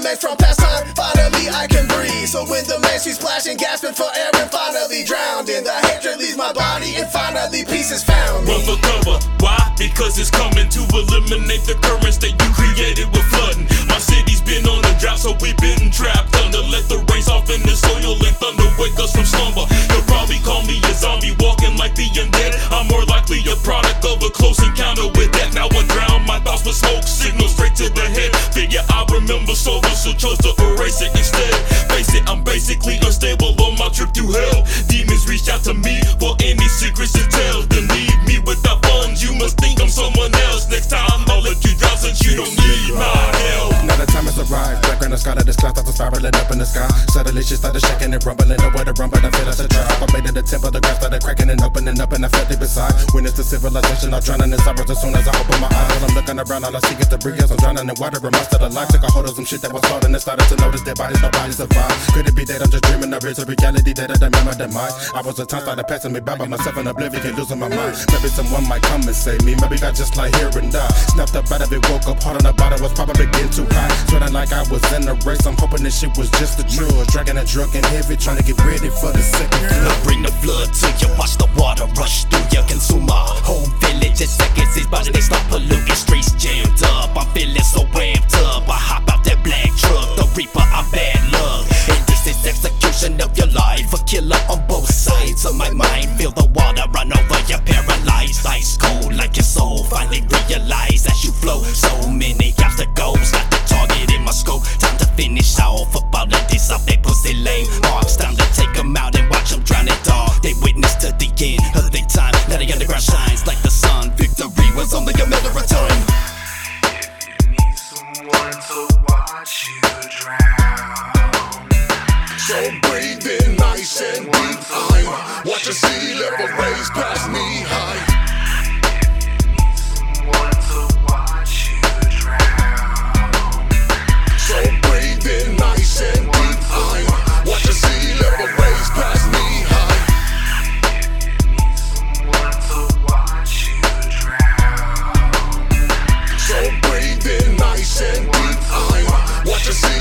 ambulance from past time. Finally I can breathe. So when the mainstream splashing, gasping for air and finally drowned in the hatred leaves my body and finally peace is found. Run for cover, why? Because it's coming to eliminate the currents that you created with flooding. My city's been on a drought, so we've been trapped under. Let the rain soften the soil and thunder wake us from slumber. You'll probably call me a zombie walking like the undead. I'm more likely a product of a close encounter with death. Now I drown my thoughts with smoke signals straight to the head. Figure I remember sober, so chose to erase it instead. Face it, I'm basically unstable on my trip through hell. Demons reach out to me for any secrets and tales. Then leave me without funds, you must think I'm someone else. Next time I'll let you drown since you don't need my help. Now the time has arrived. Background the sky of this cloud starts spiraling up in the sky. Suddenly she started shaking and rumbling. Nowhere to run, but I feel it's a trap. I made it a temple, the grass started cracking and opening up, and I felt it beside. Witness to civilization, I'm drowning in sorrows as soon as I open my eyes. While I'm looking around, all I see is debris as I'm drowning in water. A monster of life took a hold of some shit that was floating and started to notice their bodies, nobody survived. Could it be that I'm just dreaming, or is a reality that I demand my demise? I was a time started passing me by myself in oblivion, losing my mind. Maybe someone might come and save me, maybe I just lie here and die. Snapped up out of it, woke up hard on the bottom, was probably getting too high. Sweating like I was in a race, I'm hoping this shit was just a drill. Dragging a drunk and heavy, trying to get ready for the second flood. Bring the flood to you, watch the water rush through your consumer. Whole village in seconds, these bodies they start polluting. Streets jammed up, I'm feeling so amped up. I hop out that black truck, the reaper, I'm bad luck. And this is execution of your life, a killer on both sides of my mind. Feel the water run over you, paralyzed. Ice cold like your soul, finally realize as you flow. So many obstacles, got the target in my scope. Time to finish off up all of this off they pussy lame marks. Time to take them out and watch them drown it all. They witness to the end of their time. Now the underground shines like the sun. Victory was only a matter of time. If you need someone to watch you drown, So breathe in nice and deep. I'm watching sea level raise past knee high. if you need someone to watch you drown, So breathe in nice and deep. I'm watching sea level raise past knee high. if you need someone to watch you drown, So breathe in nice and deep. I'm watching sea